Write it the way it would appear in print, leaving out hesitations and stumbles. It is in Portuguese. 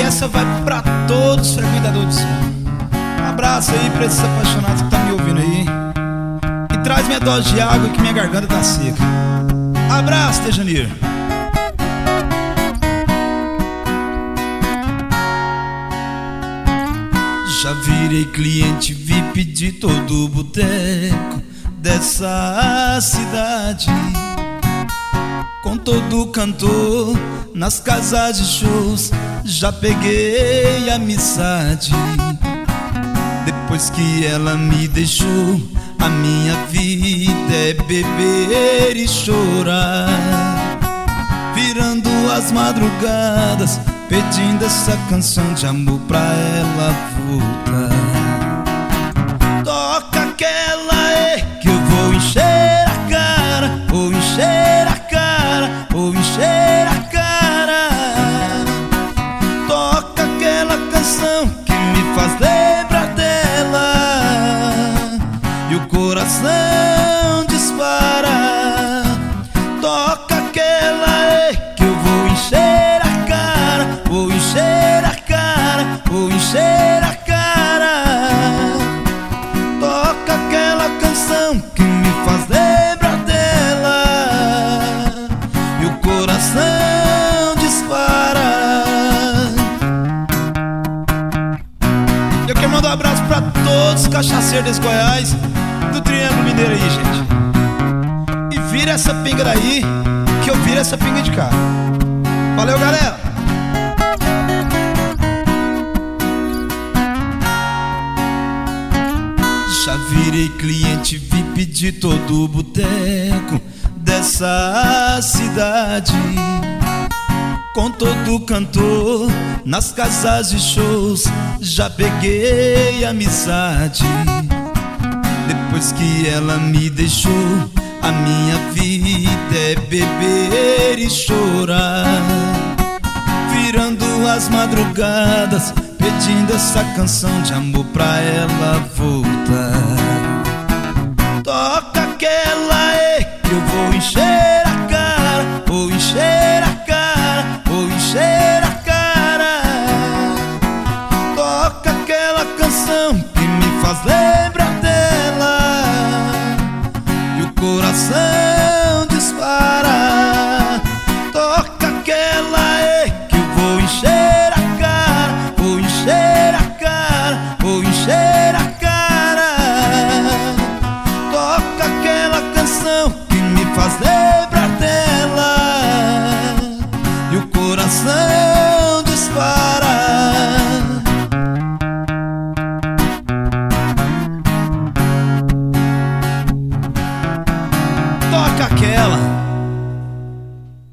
essa vai pra todos os frequentadores de som. Um abraço aí pra esses apaixonados que tá me ouvindo aí. E traz minha dose de água que minha garganta tá seca. Abraço, Tejanir. Já virei cliente VIP de todo boteco dessa cidade, com todo cantor nas casas de shows. Já peguei amizade. Depois que ela me deixou, a minha vida é beber e chorar, virando as madrugadas, pedindo essa canção de amor pra ela voltar. Toca aquela que eu vou encher a cara, vou encher a cara, vou encher a cara. Toca aquela canção que me faz lembrar dela e o coração dispara. Toca aquela que eu vou encher a cara, vou encher a cara, vou encher a cara. Toca aquela canção que me faz lembrar dela e o coração dispara. Eu quero mandar um abraço pra todos os cachaceiros desse Goiás, do Triângulo Mineiro aí, gente. E vira essa pinga daí, que eu viro essa pinga de cá. Valeu, galera! Já virei cliente VIP de todo boteco dessa cidade, com todo cantor nas casas de shows. Já peguei amizade. Depois que ela me deixou, a minha vida é beber e chorar, virando as madrugadas, pedindo essa canção de amor pra ela voltar. Toca aquela que eu vou encher